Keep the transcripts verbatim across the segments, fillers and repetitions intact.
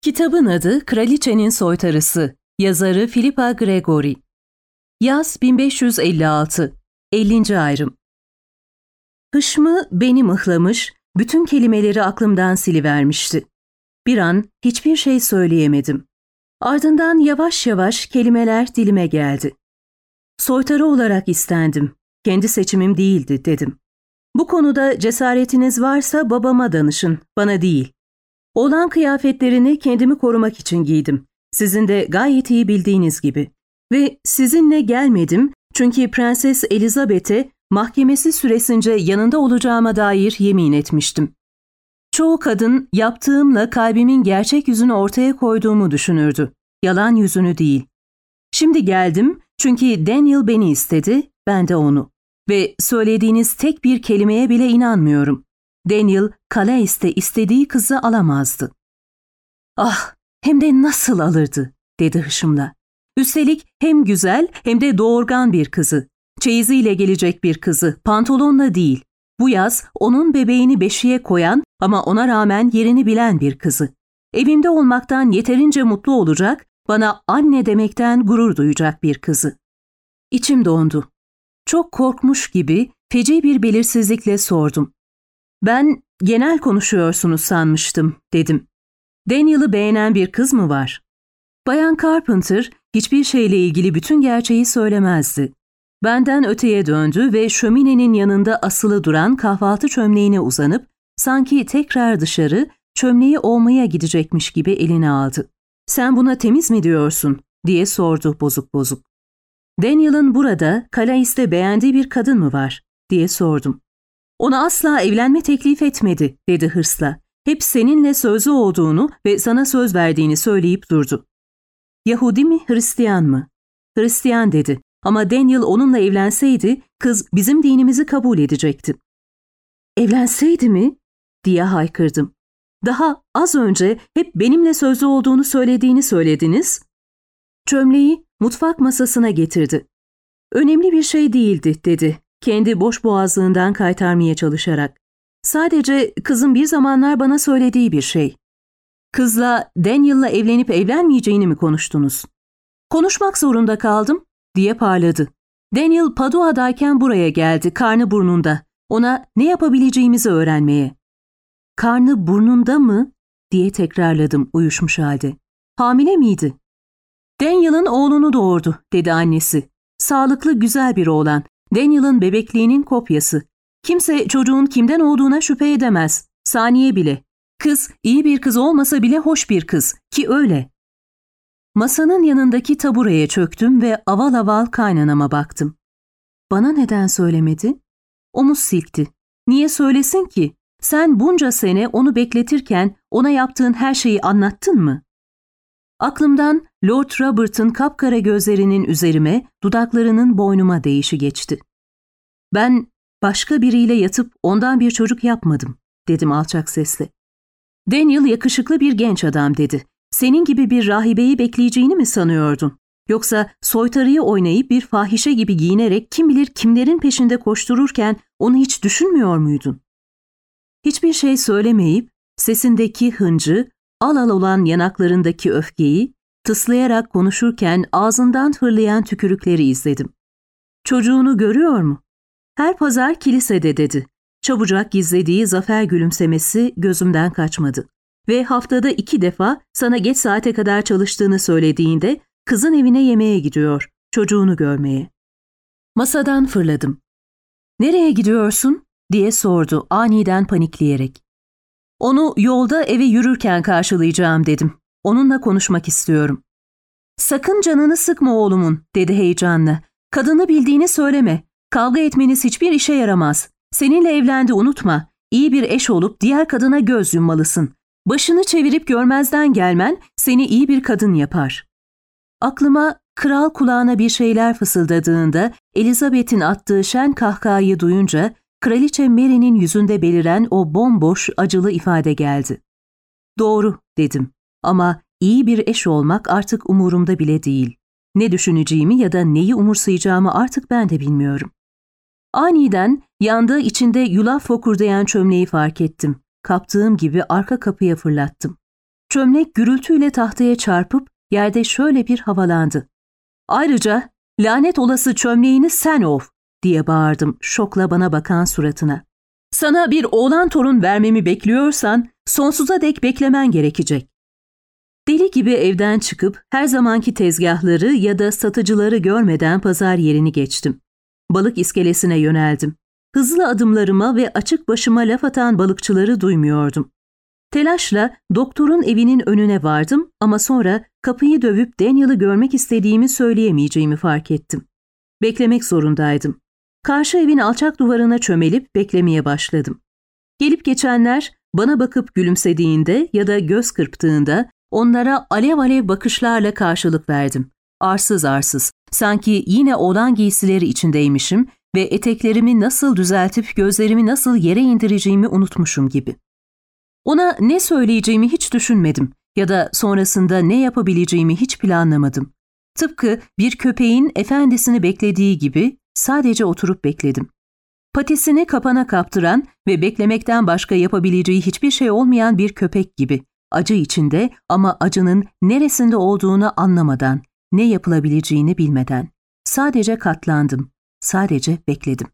Kitabın adı Kraliçenin Soytarısı, yazarı Philippa Gregory. Yaz bin beş yüz elli altı, ellinci ayrım. Hışmı beni mıhlamış, bütün kelimeleri aklımdan silivermişti. Bir an hiçbir şey söyleyemedim. Ardından yavaş yavaş kelimeler dilime geldi. Soytarı olarak istendim, kendi seçimim değildi dedim. Bu konuda cesaretiniz varsa babama danışın, bana değil. Oğlan kıyafetlerini kendimi korumak için giydim. Sizin de gayet iyi bildiğiniz gibi. Ve sizinle gelmedim çünkü Prenses Elizabeth'e mahkemesi süresince yanında olacağıma dair yemin etmiştim. Çoğu kadın yaptığımla kalbimin gerçek yüzünü ortaya koyduğumu düşünürdü. Yalan yüzünü değil. Şimdi geldim çünkü Daniel beni istedi, ben de onu. Ve söylediğiniz tek bir kelimeye bile inanmıyorum. Daniel, Calais'te istediği kızı alamazdı. Ah, hem de nasıl alırdı, dedi hışımla. Üstelik hem güzel hem de doğurgan bir kızı. Çeyiziyle gelecek bir kızı, pantolonla değil. Bu yaz onun bebeğini beşiğe koyan ama ona rağmen yerini bilen bir kızı. Evimde olmaktan yeterince mutlu olacak, bana anne demekten gurur duyacak bir kızı. İçim dondu. Çok korkmuş gibi feci bir belirsizlikle sordum. Ben genel konuşuyorsunuz sanmıştım, dedim. Daniel'ı beğenen bir kız mı var? Bayan Carpenter hiçbir şeyle ilgili bütün gerçeği söylemezdi. Benden öteye döndü ve şöminenin yanında asılı duran kahvaltı çömleğine uzanıp sanki tekrar dışarı çömleği ovmaya gidecekmiş gibi eline aldı. Sen buna temiz mi diyorsun, diye sordu bozuk bozuk. Daniel'ın burada Calais'te beğendiği bir kadın mı var, diye sordum. Ona asla evlenme teklif etmedi, dedi hırsla. Hep seninle sözlü olduğunu ve sana söz verdiğini söyleyip durdu. Yahudi mi, Hristiyan mı? Hristiyan dedi ama Daniel onunla evlenseydi kız bizim dinimizi kabul edecekti. Evlenseydi mi? diye haykırdım. Daha az önce hep benimle sözlü olduğunu söylediğini söylediniz. Çömleği mutfak masasına getirdi. Önemli bir şey değildi, dedi. Kendi boş boğazlığından kaytarmaya çalışarak. Sadece kızın bir zamanlar bana söylediği bir şey. Kızla Daniel'la evlenip evlenmeyeceğini mi konuştunuz? Konuşmak zorunda kaldım, diye parladı. Daniel Padua'dayken buraya geldi, karnı burnunda. Ona ne yapabileceğimizi öğrenmeye. Karnı burnunda mı? diye tekrarladım uyuşmuş halde. Hamile miydi? Daniel'ın oğlunu doğurdu, dedi annesi. Sağlıklı, güzel bir oğlan. Daniel'ın bebekliğinin kopyası. Kimse çocuğun kimden olduğuna şüphe edemez. Saniye bile. Kız iyi bir kız olmasa bile hoş bir kız ki öyle. Masanın yanındaki tabureye çöktüm ve aval aval kaynanama baktım. Bana neden söylemedi? Omuz silkti. Niye söylesin ki? Sen bunca sene onu bekletirken ona yaptığın her şeyi anlattın mı? Aklımdan Lord Robert'ın kapkara gözlerinin üzerime, dudaklarının boynuma değişi geçti. Ben başka biriyle yatıp ondan bir çocuk yapmadım, dedim alçak sesle. Daniel yakışıklı bir genç adam, dedi. Senin gibi bir rahibeyi bekleyeceğini mi sanıyordun? Yoksa soytarıyı oynayıp bir fahişe gibi giyinerek kim bilir kimlerin peşinde koştururken onu hiç düşünmüyor muydun? Hiçbir şey söylemeyip sesindeki hıncı, al al olan yanaklarındaki öfkeyi, tıslayarak konuşurken ağzından fırlayan tükürükleri izledim. Çocuğunu görüyor mu? Her pazar kilisede, dedi. Çabucak gizlediği zafer gülümsemesi gözümden kaçmadı. Ve haftada iki defa sana geç saate kadar çalıştığını söylediğinde kızın evine yemeğe gidiyor, çocuğunu görmeye. Masadan fırladım. Nereye gidiyorsun? diye sordu aniden panikleyerek. Onu yolda eve yürürken karşılayacağım, dedim. Onunla konuşmak istiyorum. Sakın canını sıkma oğlumun, dedi heyecanla. Kadını bildiğini söyleme. Kavga etmeniz hiçbir işe yaramaz. Seninle evlendi, unutma. İyi bir eş olup diğer kadına göz yummalısın. Başını çevirip görmezden gelmen seni iyi bir kadın yapar. Aklıma kral kulağına bir şeyler fısıldadığında Elizabeth'in attığı şen kahkahayı duyunca Kraliçe Mary'nin yüzünde beliren o bomboş, acılı ifade geldi. Doğru, dedim. Ama iyi bir eş olmak artık umurumda bile değil. Ne düşüneceğimi ya da neyi umursayacağımı artık ben de bilmiyorum. Aniden yandığı içinde yulaf fokurdayan çömleği fark ettim. Kaptığım gibi arka kapıya fırlattım. çömlek gürültüyle tahtaya çarpıp yerde şöyle bir havalandı. Ayrıca lanet olası çömleğini sen ov diye bağırdım şokla bana bakan suratına. Sana bir oğlan torun vermemi bekliyorsan sonsuza dek beklemen gerekecek. Deli gibi evden çıkıp her zamanki tezgahları ya da satıcıları görmeden pazar yerini geçtim. Balık iskelesine yöneldim. Hızlı adımlarıma ve açık başıma laf atan balıkçıları duymuyordum. Telaşla doktorun evinin önüne vardım ama sonra kapıyı dövüp Daniel'ı görmek istediğimi söyleyemeyeceğimi fark ettim. Beklemek zorundaydım. Karşı evin alçak duvarına çömelip beklemeye başladım. Gelip geçenler bana bakıp gülümsediğinde ya da göz kırptığında onlara alev alev bakışlarla karşılık verdim. Arsız arsız, sanki yine oğlan giysileri içindeymişim ve eteklerimi nasıl düzeltip gözlerimi nasıl yere indireceğimi unutmuşum gibi. Ona ne söyleyeceğimi hiç düşünmedim ya da sonrasında ne yapabileceğimi hiç planlamadım. Tıpkı bir köpeğin efendisini beklediği gibi sadece oturup bekledim. Patisini kapana kaptıran ve beklemekten başka yapabileceği hiçbir şey olmayan bir köpek gibi, acı içinde ama acının neresinde olduğunu anlamadan, ne yapılabileceğini bilmeden. Sadece katlandım, sadece bekledim.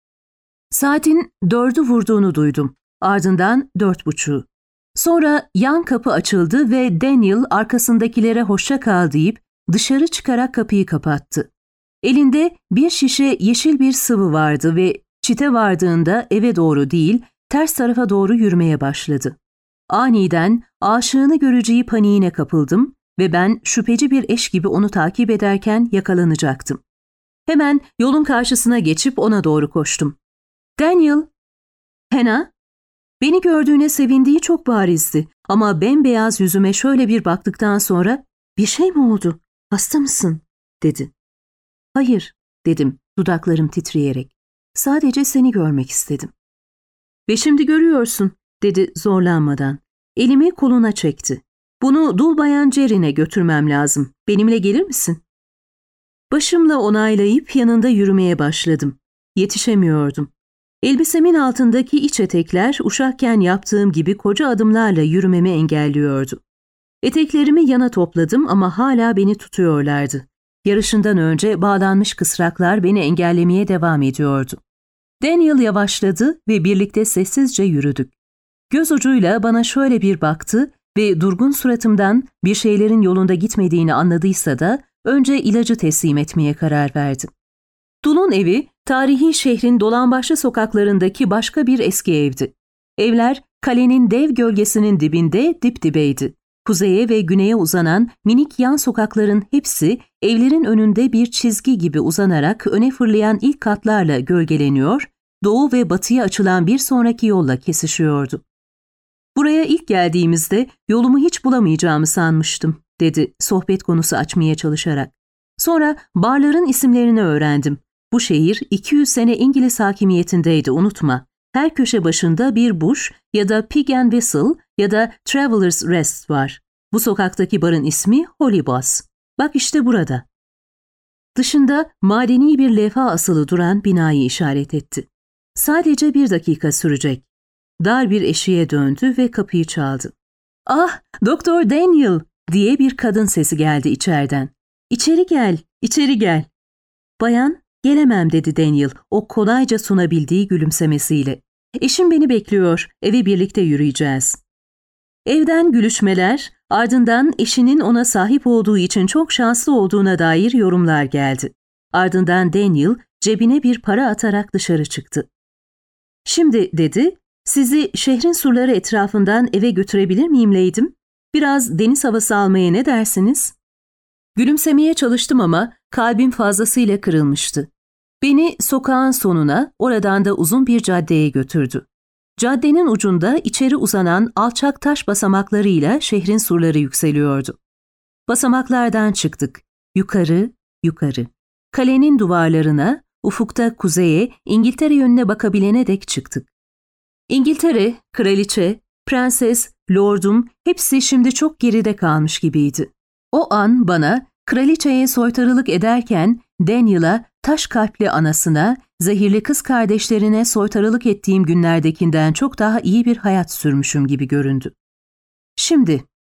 Saatin dördü vurduğunu duydum, ardından dört buçuğu. Sonra yan kapı açıldı ve Daniel arkasındakilere hoşça kal deyip dışarı çıkarak kapıyı kapattı. Elinde bir şişe yeşil bir sıvı vardı ve çite vardığında eve doğru değil, ters tarafa doğru yürümeye başladı. Aniden aşığını göreceği paniğine kapıldım ve ben şüpheci bir eş gibi onu takip ederken yakalanacaktım. Hemen yolun karşısına geçip ona doğru koştum. Daniel! Hannah! Beni gördüğüne sevindiği çok barizdi ama bembeyaz yüzüme şöyle bir baktıktan sonra "Bir şey mi oldu? Hasta mısın?" dedi. "Hayır," dedim dudaklarım titreyerek. "Sadece seni görmek istedim." "Ve şimdi görüyorsun," dedi zorlanmadan. Elimi koluna çekti. "Bunu dul bayan Cerin'e götürmem lazım. Benimle gelir misin?" Başımla onaylayıp yanında yürümeye başladım. Yetişemiyordum. Elbisemin altındaki iç etekler uşakken yaptığım gibi koca adımlarla yürümemi engelliyordu. Eteklerimi yana topladım ama hala beni tutuyorlardı. Yarışından önce bağlanmış kısraklar beni engellemeye devam ediyordu. Daniel yavaşladı ve birlikte sessizce yürüdük. Göz ucuyla bana şöyle bir baktı ve durgun suratımdan bir şeylerin yolunda gitmediğini anladıysa da önce ilacı teslim etmeye karar verdi. Dul'un evi, tarihi şehrin dolambaçlı sokaklarındaki başka bir eski evdi. Evler, kalenin dev gölgesinin dibinde dip dibeydi. Kuzeye ve güneye uzanan minik yan sokakların hepsi evlerin önünde bir çizgi gibi uzanarak öne fırlayan ilk katlarla gölgeleniyor, doğu ve batıya açılan bir sonraki yolla kesişiyordu. "Buraya ilk geldiğimizde yolumu hiç bulamayacağımı sanmıştım," dedi sohbet konusu açmaya çalışarak. "Sonra barların isimlerini öğrendim. Bu şehir iki yüz sene İngiliz hakimiyetindeydi, unutma. Her köşe başında bir Bush ya da Pig and Whistle ya da Traveller's Rest var. Bu sokaktaki barın ismi Holy Boss. Bak işte burada." Dışında madeni bir levha asılı duran binayı işaret etti. "Sadece bir dakika sürecek." Dar bir eşiğe döndü ve kapıyı çaldı. "Ah, Doktor Daniel!" diye bir kadın sesi geldi içeriden. "İçeri gel, içeri gel." "Bayan, gelemem," dedi Daniel, o kolayca sunabildiği gülümsemesiyle. "Eşim beni bekliyor, eve birlikte yürüyeceğiz." Evden gülüşmeler, ardından eşinin ona sahip olduğu için çok şanslı olduğuna dair yorumlar geldi. Ardından Daniel cebine bir para atarak dışarı çıktı. "Şimdi," dedi, "sizi şehrin surları etrafından eve götürebilir miyim leydim? Biraz deniz havası almaya ne dersiniz?" Gülümsemeye çalıştım ama kalbim fazlasıyla kırılmıştı. Beni sokağın sonuna, oradan da uzun bir caddeye götürdü. Caddenin ucunda içeri uzanan alçak taş basamaklarıyla şehrin surları yükseliyordu. Basamaklardan çıktık. Yukarı, yukarı. Kalenin duvarlarına, ufukta kuzeye, İngiltere yönüne bakabilene dek çıktık. İngiltere, kraliçe, prenses, lordum hepsi şimdi çok geride kalmış gibiydi. O an bana kraliçeye soytarılık ederken Daniel'a, taş kalpli anasına, zehirli kız kardeşlerine soytarılık ettiğim günlerdekinden çok daha iyi bir hayat sürmüşüm gibi göründü. Şimdi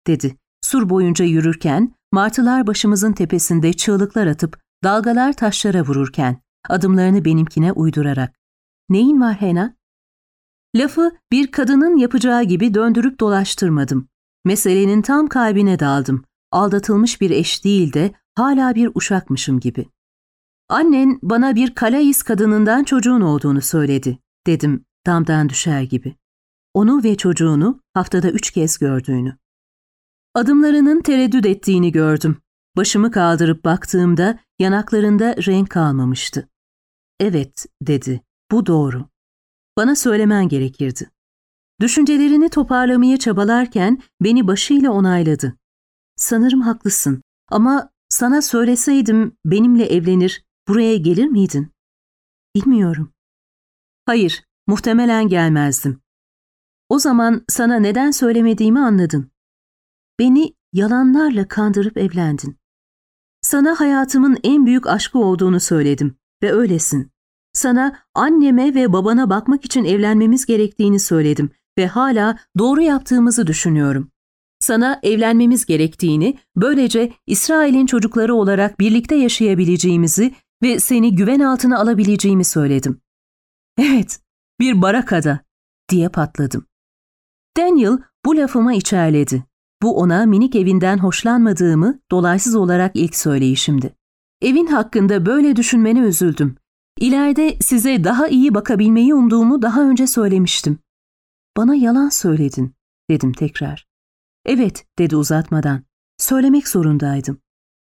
dedi. Sur boyunca yürürken, martılar başımızın tepesinde çığlıklar atıp, dalgalar taşlara vururken, adımlarını benimkine uydurarak. Neyin var Hena? Lafı bir kadının yapacağı gibi döndürüp dolaştırmadım. Meselenin tam kalbine daldım. Aldatılmış bir eş değil de hala bir uşakmışım gibi. Annen bana bir Kalais kadınından çocuğun olduğunu söyledi, dedim damdan düşer gibi. Onu ve çocuğunu haftada üç kez gördüğünü. Adımlarının tereddüt ettiğini gördüm. Başımı kaldırıp baktığımda yanaklarında renk kalmamıştı. Evet, dedi, bu doğru. Bana söylemen gerekirdi. Düşüncelerini toparlamaya çabalarken beni başıyla onayladı. Sanırım haklısın ama sana söyleseydim benimle evlenir, buraya gelir miydin? Bilmiyorum. Hayır, muhtemelen gelmezdim. O zaman sana neden söylemediğimi anladın. Beni yalanlarla kandırıp evlendin. Sana hayatımın en büyük aşkı olduğunu söyledim ve öylesin. Sana anneme ve babana bakmak için evlenmemiz gerektiğini söyledim ve hala doğru yaptığımızı düşünüyorum. Sana evlenmemiz gerektiğini, böylece İsrail'in çocukları olarak birlikte yaşayabileceğimizi ve seni güven altına alabileceğimi söyledim. Evet, bir barakada, diye patladım. Daniel bu lafıma içerledi. Bu ona minik evinden hoşlanmadığımı dolaysız olarak ilk söyleyişimdi. Evin hakkında böyle düşünmene üzüldüm. İleride size daha iyi bakabilmeyi umduğumu daha önce söylemiştim. Bana yalan söyledin, dedim tekrar. Evet, dedi uzatmadan. Söylemek zorundaydım.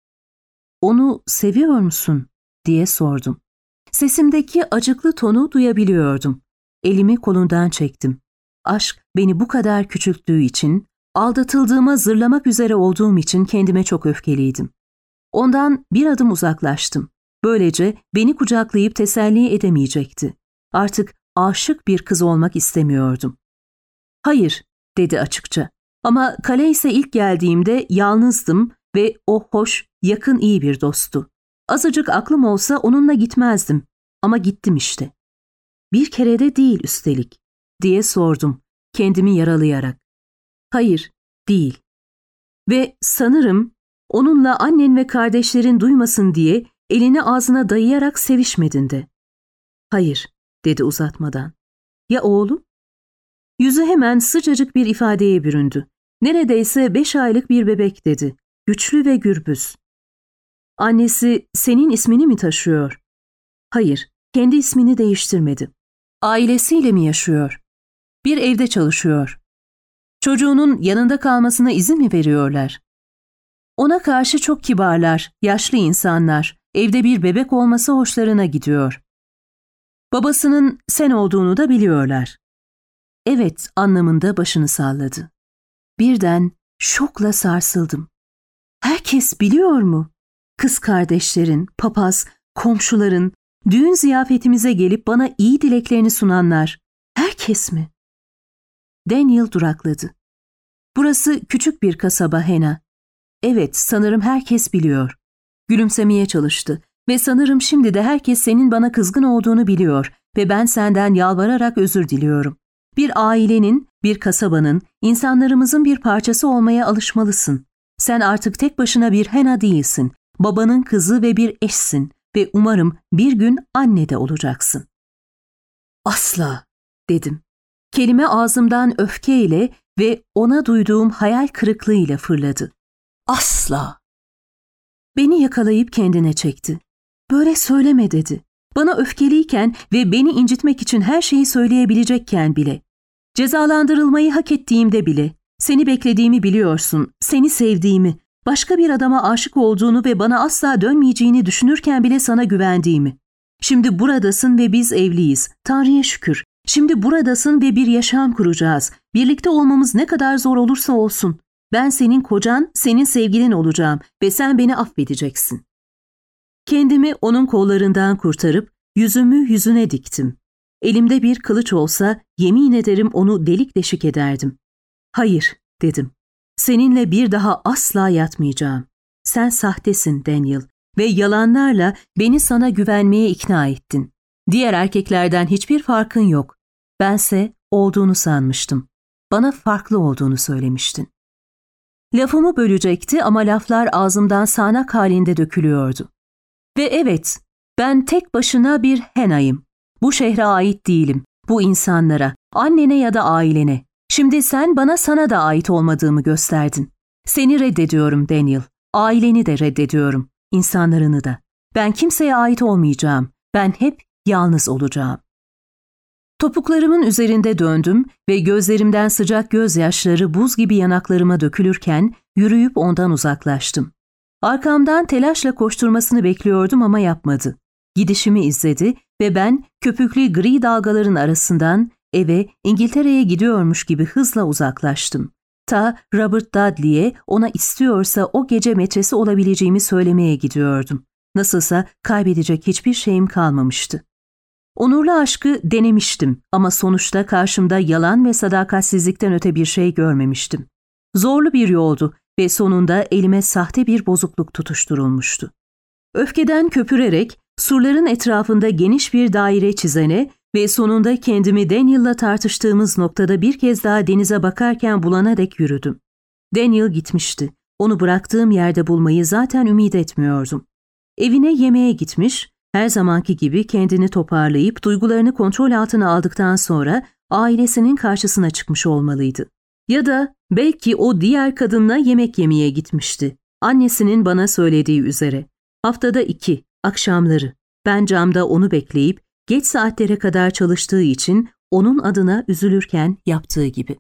Onu seviyor musun, diye sordum. Sesimdeki acıklı tonu duyabiliyordum. Elimi kolundan çektim. Aşk beni bu kadar küçülttüğü için, aldatıldığıma zırlamak üzere olduğum için kendime çok öfkeliydim. Ondan bir adım uzaklaştım. Böylece beni kucaklayıp teselli edemeyecekti. Artık aşık bir kız olmak istemiyordum. Hayır, dedi açıkça. Ama Kalais'e ilk geldiğimde yalnızdım ve o hoş, yakın iyi bir dosttu. Azıcık aklım olsa onunla gitmezdim. Ama gittim işte. Bir kere de değil üstelik, diye sordum, kendimi yaralayarak. Hayır, değil. Ve sanırım onunla annen ve kardeşlerin duymasın diye elini ağzına dayayarak sevişmedin de. Hayır, dedi uzatmadan. Ya oğlum? Yüzü hemen sıcacık bir ifadeye büründü. Neredeyse beş aylık bir bebek dedi. Güçlü ve gürbüz. Annesi senin ismini mi taşıyor? Hayır, kendi ismini değiştirmedi. Ailesiyle mi yaşıyor? Bir evde çalışıyor. Çocuğunun yanında kalmasına izin mi veriyorlar? Ona karşı çok kibarlar, yaşlı insanlar. Evde bir bebek olması hoşlarına gidiyor. Babasının sen olduğunu da biliyorlar. Evet anlamında başını salladı. Birden şokla sarsıldım. Herkes biliyor mu? Kız kardeşlerin, papaz, komşuların, düğün ziyafetimize gelip bana iyi dileklerini sunanlar. Herkes mi? Daniel durakladı. Burası küçük bir kasaba Hena. Evet, sanırım herkes biliyor. Gülümsemeye çalıştı ve sanırım şimdi de herkes senin bana kızgın olduğunu biliyor ve ben senden yalvararak özür diliyorum. Bir ailenin, bir kasabanın, insanlarımızın bir parçası olmaya alışmalısın. Sen artık tek başına bir Hena değilsin. Babanın kızı ve bir eşsin ve umarım bir gün anne de olacaksın. Asla, dedim. Kelime ağzımdan öfkeyle ve ona duyduğum hayal kırıklığıyla fırladı. Asla. Beni yakalayıp kendine çekti. Böyle söyleme dedi. Bana öfkeliyken ve beni incitmek için her şeyi söyleyebilecekken bile. Cezalandırılmayı hak ettiğimde bile. Seni beklediğimi biliyorsun, seni sevdiğimi, başka bir adama aşık olduğunu ve bana asla dönmeyeceğini düşünürken bile sana güvendiğimi. Şimdi buradasın ve biz evliyiz. Tanrı'ya şükür. Şimdi buradasın ve bir yaşam kuracağız. Birlikte olmamız ne kadar zor olursa olsun. Ben senin kocan, senin sevgilin olacağım ve sen beni affedeceksin. Kendimi onun kollarından kurtarıp yüzümü yüzüne diktim. Elimde bir kılıç olsa yemin ederim onu delik deşik ederdim. Hayır, dedim. Seninle bir daha asla yatmayacağım. Sen sahtesin Daniel ve yalanlarla beni sana güvenmeye ikna ettin. Diğer erkeklerden hiçbir farkın yok. Bense olduğunu sanmıştım. Bana farklı olduğunu söylemiştin. Lafımı bölecekti ama laflar ağzımdan sağanak halinde dökülüyordu. Ve evet, ben tek başına bir Hannah'yım. Bu şehre ait değilim. Bu insanlara, annene ya da ailene. Şimdi sen bana sana da ait olmadığımı gösterdin. Seni reddediyorum Daniel. Aileni de reddediyorum. İnsanlarını da. Ben kimseye ait olmayacağım. Ben hep yalnız olacağım. Topuklarımın üzerinde döndüm ve gözlerimden sıcak gözyaşları buz gibi yanaklarıma dökülürken yürüyüp ondan uzaklaştım. Arkamdan telaşla koşturmasını bekliyordum ama yapmadı. Gidişimi izledi ve ben köpüklü gri dalgaların arasından eve İngiltere'ye gidiyormuş gibi hızla uzaklaştım. Ta Robert Dudley'e ona istiyorsa o gece metresi olabileceğimi söylemeye gidiyordum. Nasılsa kaybedecek hiçbir şeyim kalmamıştı. Onurlu aşkı denemiştim ama sonuçta karşımda yalan ve sadakatsizlikten öte bir şey görmemiştim. Zorlu bir yoldu ve sonunda elime sahte bir bozukluk tutuşturulmuştu. Öfkeden köpürerek surların etrafında geniş bir daire çizene ve sonunda kendimi Daniel'la tartıştığımız noktada bir kez daha denize bakarken bulana dek yürüdüm. Daniel gitmişti. Onu bıraktığım yerde bulmayı zaten ümit etmiyordum. Evine yemeğe gitmiş, her zamanki gibi kendini toparlayıp duygularını kontrol altına aldıktan sonra ailesinin karşısına çıkmış olmalıydı. Ya da belki o diğer kadınla yemek yemeye gitmişti. Annesinin bana söylediği üzere. Haftada iki, akşamları. Ben camda onu bekleyip geç saatlere kadar çalıştığı için onun adına üzülürken yaptığı gibi.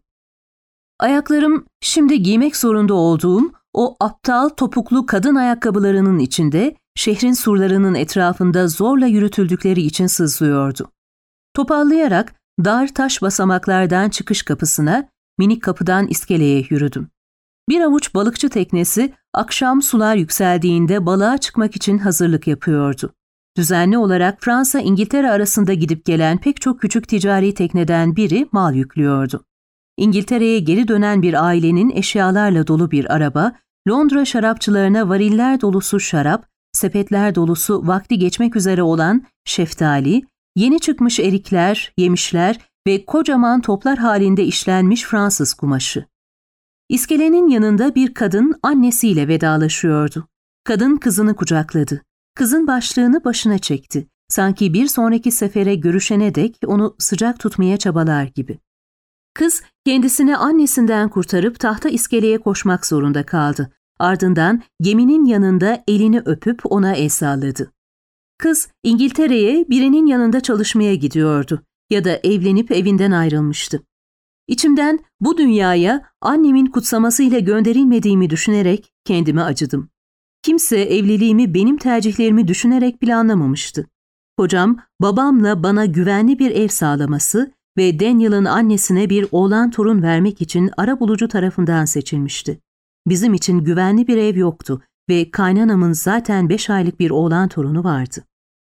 Ayaklarım şimdi giymek zorunda olduğum o aptal topuklu kadın ayakkabılarının içinde şehrin surlarının etrafında zorla yürütüldükleri için sızlıyordu. Topallayarak dar taş basamaklardan çıkış kapısına, minik kapıdan iskeleye yürüdüm. Bir avuç balıkçı teknesi akşam sular yükseldiğinde balığa çıkmak için hazırlık yapıyordu. Düzenli olarak Fransa-İngiltere arasında gidip gelen pek çok küçük ticari tekneden biri mal yüklüyordu. İngiltere'ye geri dönen bir ailenin eşyalarla dolu bir araba, Londra şarapçılarına variller dolusu şarap, sepetler dolusu vakti geçmek üzere olan şeftali, yeni çıkmış erikler, yemişler ve kocaman toplar halinde işlenmiş Fransız kumaşı. İskelenin yanında bir kadın annesiyle vedalaşıyordu. Kadın kızını kucakladı. Kızın başlığını başına çekti. Sanki bir sonraki sefere görüşene dek onu sıcak tutmaya çabalar gibi. Kız kendisini annesinden kurtarıp tahta iskeleye koşmak zorunda kaldı. Ardından geminin yanında elini öpüp ona el salladı. Kız İngiltere'ye birinin yanında çalışmaya gidiyordu ya da evlenip evinden ayrılmıştı. İçimden bu dünyaya annemin kutsamasıyla gönderilmediğimi düşünerek kendime acıdım. Kimse evliliğimi benim tercihlerimi düşünerek planlamamıştı. Kocam babamla bana güvenli bir ev sağlaması ve Daniel'ın annesine bir oğlan torun vermek için arabulucu tarafından seçilmişti. Bizim için güvenli bir ev yoktu ve kaynanamın zaten beş aylık bir oğlan torunu vardı.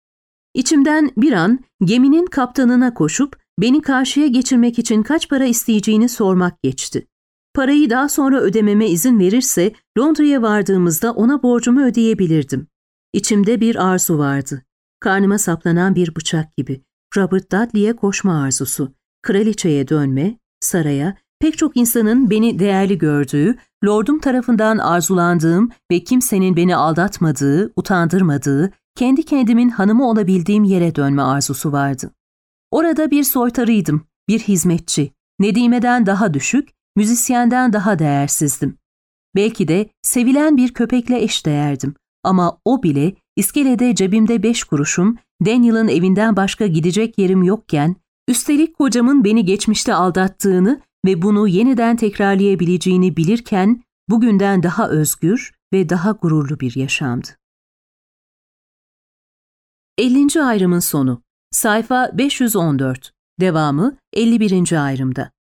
İçimden bir an geminin kaptanına koşup beni karşıya geçirmek için kaç para isteyeceğini sormak geçti. Parayı daha sonra ödememe izin verirse Londra'ya vardığımızda ona borcumu ödeyebilirdim. İçimde bir arzu vardı. Karnıma saplanan bir bıçak gibi. Robert Dudley'e koşma arzusu, kraliçeye dönme, saraya, pek çok insanın beni değerli gördüğü, lordum tarafından arzulandığım ve kimsenin beni aldatmadığı, utandırmadığı, kendi kendimin hanımı olabildiğim yere dönme arzusu vardı. Orada bir soytarıydım, bir hizmetçi, Nedime'den daha düşük, müzisyenden daha değersizdim. Belki de sevilen bir köpekle eşdeğerdim ama o bile iskelede cebimde beş kuruşum, Daniel'ın evinden başka gidecek yerim yokken, üstelik kocamın beni geçmişte aldattığını ve bunu yeniden tekrarlayabileceğini bilirken bugünden daha özgür ve daha gururlu bir yaşamdı. ellinci ayrımın sonu. Sayfa beş yüz on dört. Devamı elli birinci ayrımda.